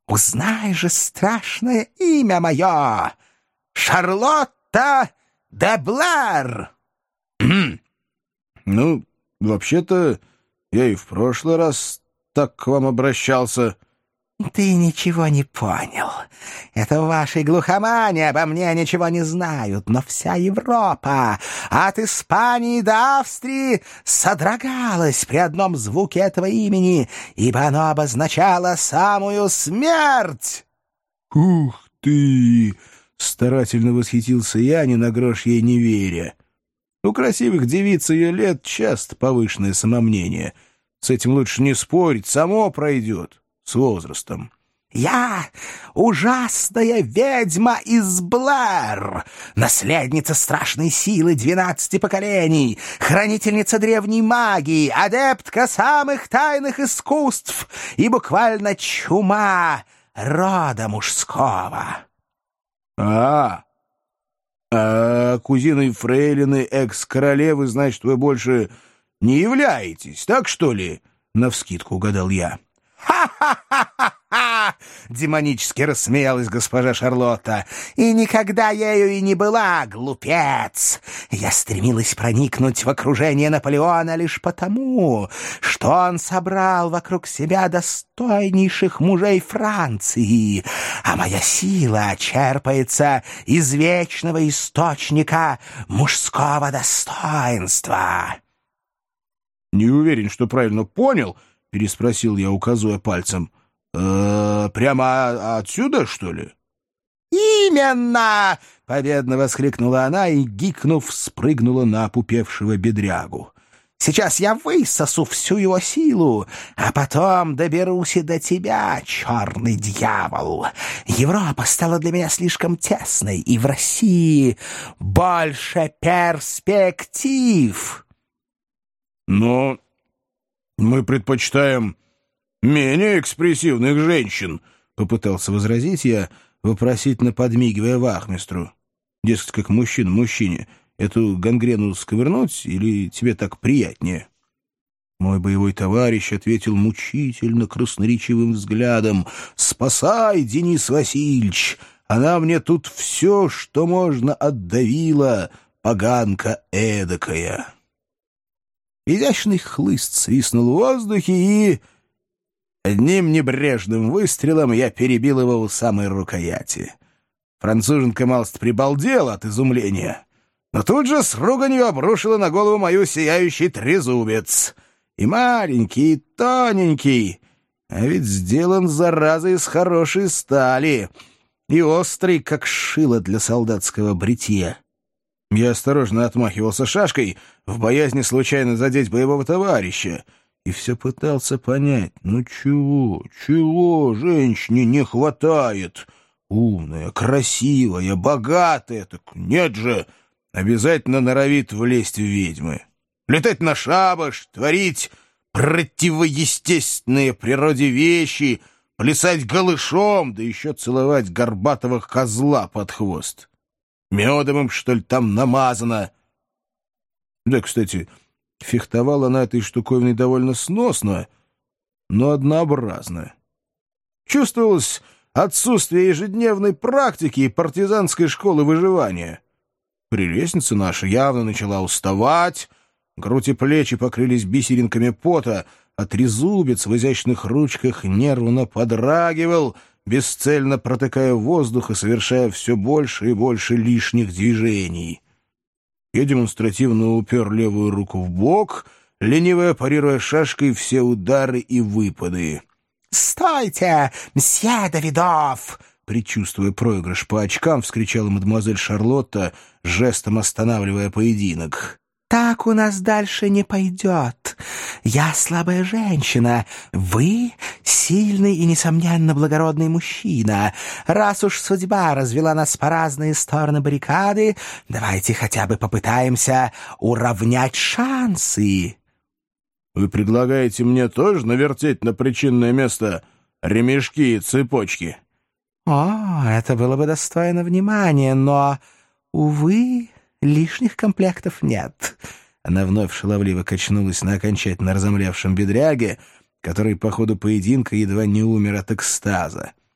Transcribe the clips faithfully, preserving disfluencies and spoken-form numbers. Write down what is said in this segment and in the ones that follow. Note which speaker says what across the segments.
Speaker 1: Узнай же страшное имя мое! Шарлотта де Блэр!»
Speaker 2: «Ну, вообще-то, я и в прошлый раз так к вам обращался».
Speaker 1: «Ты ничего не понял. Это в вашей глухомане обо мне ничего не знают, но вся Европа, от Испании до Австрии, содрогалась при одном звуке этого имени, ибо оно обозначало самую смерть».
Speaker 2: «Ух ты!» — старательно восхитился я, ни на грош ей не веря. У красивых девиц ее лет часто повышенное самомнение. С этим лучше не спорить, само пройдет. С возрастом.
Speaker 1: «Я ужасная ведьма из Блэр, наследница страшной силы двенадцати поколений, хранительница древней магии, адептка самых тайных искусств и буквально чума рода мужского».
Speaker 2: «А, а кузиной фрейлины экс-королевы, значит, вы больше не являетесь, так что ли?» — навскидку угадал я.
Speaker 1: «Ха-ха-ха-ха-ха!» — демонически рассмеялась госпожа Шарлотта. «И никогда ею и не была, глупец! Я стремилась проникнуть в окружение Наполеона лишь потому, что он собрал вокруг себя достойнейших мужей Франции, а моя сила черпается из вечного источника мужского достоинства».
Speaker 2: «Не уверен, что правильно понял», — переспросил я, указывая пальцем. «Э, «Прямо отсюда, что ли?»
Speaker 1: «Именно!» — победно воскликнула она и, гикнув, спрыгнула на опупевшего бедрягу. «Сейчас я высосу всю его силу, а потом доберусь и до тебя, черный дьявол. Европа стала для меня слишком тесной, и в России больше перспектив».
Speaker 2: «Но мы предпочитаем менее экспрессивных женщин», — попытался возразить я, вопросительно подмигивая вахмистру. Дескать, как мужчина мужчине, эту гангрену сковырнуть или тебе так приятнее? Мой боевой товарищ ответил мучительно красноречивым взглядом: «Спасай, Денис Васильевич! Она мне тут все, что можно, отдавила, поганка эдакая». Изящный хлыст свистнул в воздухе, и одним небрежным выстрелом я перебил его у самой рукояти. Француженка малость прибалдела от изумления, но тут же с руганью обрушила на голову мою сияющий трезубец. И маленький, и тоненький, а ведь сделан, зараза, из хорошей стали, и острый, как шило для солдатского бритья. Я осторожно отмахивался шашкой, в боязни случайно задеть боевого товарища, и все пытался понять, ну чего, чего женщине не хватает? Умная, красивая, богатая, так нет же, обязательно норовит влезть в ведьмы. Летать на шабаш, творить противоестественные природе вещи, плясать голышом, да еще целовать горбатого козла под хвост. Медом им, что ли, там намазано? Да, кстати, фехтовала она этой штуковиной довольно сносно, но однообразно. Чувствовалось отсутствие ежедневной практики и партизанской школы выживания. Прелестница наша явно начала уставать, грудь и плечи покрылись бисеринками пота, а трезубец в изящных ручках нервно подрагивал, бесцельно протыкая воздух и совершая все больше и больше лишних движений. Я демонстративно упер левую руку в бок, лениво парируя шашкой все удары и выпады.
Speaker 1: «Стойте, мсье Давидов!» Предчувствуя проигрыш по очкам, вскричала мадемуазель Шарлотта, жестом останавливая поединок. «Так у нас дальше не пойдет. Я слабая женщина, вы сильный и, несомненно, благородный мужчина. Раз уж судьба развела нас по разные стороны баррикады, давайте хотя бы попытаемся уравнять шансы».
Speaker 2: «Вы предлагаете мне тоже навертеть на причинное место ремешки и цепочки?»
Speaker 1: «О, это было бы достойно внимания, но, увы, лишних комплектов нет». Она вновь шаловливо качнулась на окончательно разомлевшем бедряге, который по ходу поединка едва не умер от экстаза.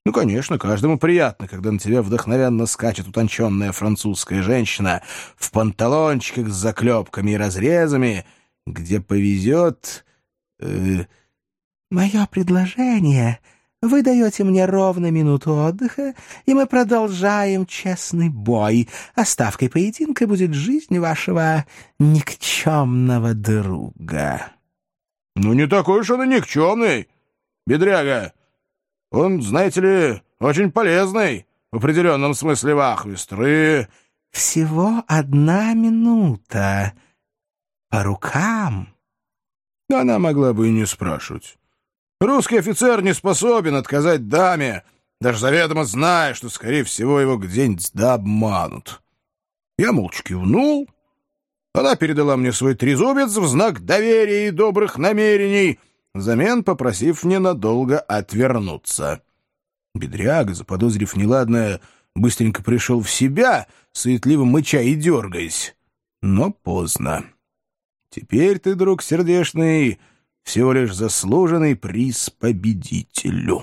Speaker 2: Ну, конечно, каждому приятно, когда на тебя вдохновенно скачет утонченная французская женщина в панталончиках с заклепками и разрезами, где повезет... Э...
Speaker 1: Мое предложение... Вы даете мне ровно минуту отдыха, и мы продолжаем честный бой, а ставкой поединка будет жизнь вашего никчемного друга».
Speaker 2: «Ну, не такой уж он и никчемный, бедряга. Он, знаете ли, очень полезный в определенном смысле вахмистр, и...»
Speaker 1: «Всего одна минута. По рукам?»
Speaker 2: Она могла бы и не спрашивать. Русский офицер не способен отказать даме, даже заведомо зная, что, скорее всего, его где-нибудь да обманут. Я молча кивнул. Она передала мне свой трезубец в знак доверия и добрых намерений, взамен попросив ненадолго отвернуться. Бедряга, заподозрив неладное, быстренько пришел в себя, суетливо мыча и дергаясь. Но поздно. Теперь ты, друг сердечный, всего лишь заслуженный приз победителю.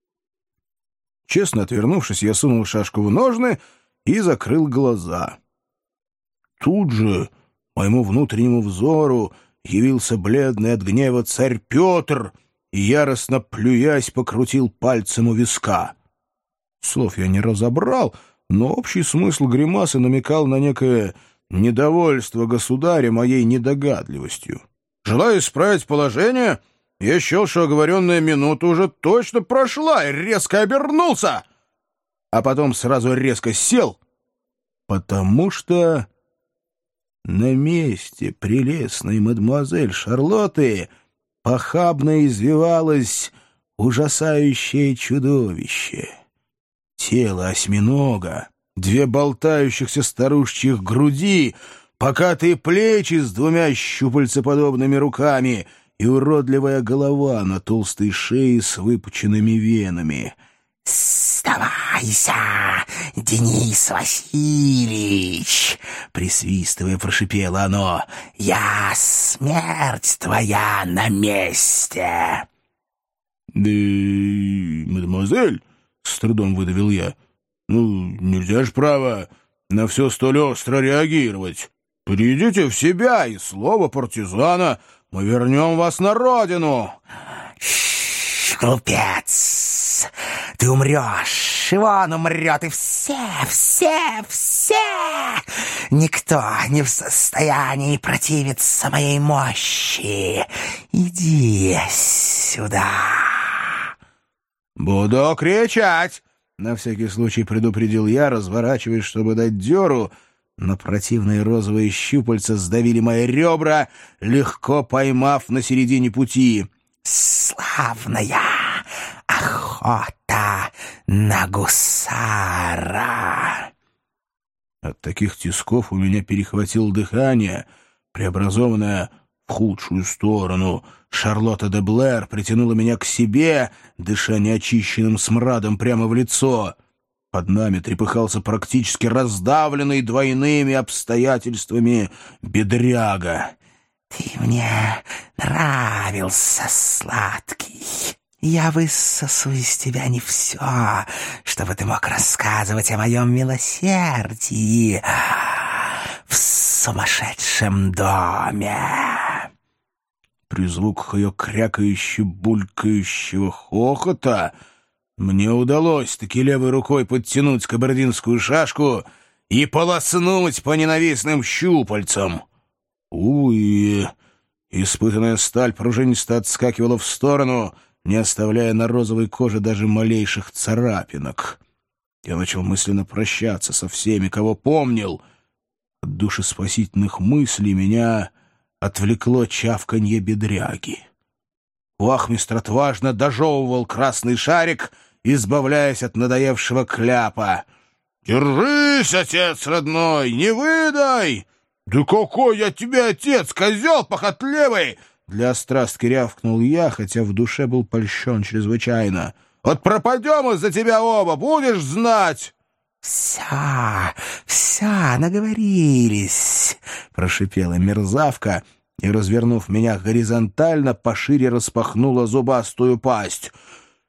Speaker 2: Честно отвернувшись, я сунул шашку в ножны и закрыл глаза. Тут же моему внутреннему взору явился бледный от гнева царь Петр и, яростно плюясь, покрутил пальцем у виска. Слов я не разобрал, но общий смысл гримасы намекал на некое недовольство государя моей недогадливостью. Желая исправить положение, я счел, что оговоренная минута уже точно прошла, и резко обернулся, а потом сразу резко сел, потому что на месте прелестной мадемуазель Шарлотты похабно извивалось ужасающее чудовище. Тело осьминога, две болтающихся старушечьих груди, покатые плечи с двумя щупальцеподобными руками и уродливая голова на толстой шее с выпученными венами.
Speaker 1: «Сдавайся, Денис Васильевич!» — присвистывая, прошипело оно. «Я смерть твоя на месте!»
Speaker 2: «Да, мадемуазель!» — с трудом выдавил я. «Ну, нельзя ж, право, на все столь остро реагировать. Придите в себя, и слово партизана мы вернем вас на родину!»
Speaker 1: «Глупец! Ты умрешь, и он умрет, и все, все, все! Никто не в состоянии противиться моей мощи! Иди сюда!»
Speaker 2: «Буду кричать!» — на всякий случай предупредил я, разворачиваясь, чтобы дать дёру, но противные розовые щупальца сдавили мои ребра, легко поймав на середине пути.
Speaker 1: «Славная охота на гусара!»
Speaker 2: От таких тисков у меня перехватило дыхание, преобразованное в худшую сторону. Шарлотта де Блэр притянула меня к себе, дыша неочищенным смрадом прямо в лицо. Под нами трепыхался практически раздавленный двойными обстоятельствами бедряга.
Speaker 1: «Ты мне нравился, сладкий. Я высосу из тебя не все, чтобы ты мог рассказывать о моем милосердии в сумасшедшем доме».
Speaker 2: При звуках ее крякающе-булькающего хохота мне удалось-таки левой рукой подтянуть кабардинскую шашку и полоснуть по ненавистным щупальцам. Увы, испытанная сталь пружинисто отскакивала в сторону, не оставляя на розовой коже даже малейших царапинок. Я начал мысленно прощаться со всеми, кого помнил. От душеспасительных мыслей меня отвлекло чавканье бедряги. Вахмистр отважно дожевывал красный шарик, избавляясь от надоевшего кляпа. «Держись, отец родной, не выдай!» «Да какой я тебе отец, козел похотливый!» Для острастки рявкнул я, хотя в душе был польщен чрезвычайно. «Вот пропадем из-за тебя оба, будешь знать!»
Speaker 1: «Все, все, наговорились!» — прошипела мерзавка и, развернув меня горизонтально, пошире распахнула зубастую пасть.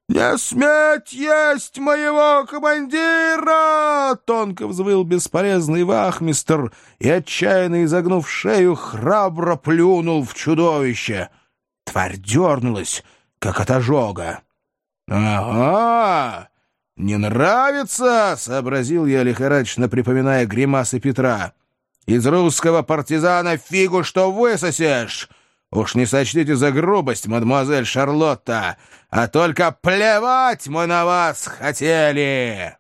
Speaker 2: «Не сметь есть моего командира!» — тонко взвыл бесполезный вахмистр и, отчаянно изогнув шею, храбро плюнул в чудовище. Тварь дернулась, как от ожога. «Ага! Не нравится!» — сообразил я, лихорадочно припоминая гримасы Петра. «Из русского партизана фигу что высосешь! Уж не сочтите за грубость, мадемуазель Шарлотта, а только плевать мы на вас хотели!»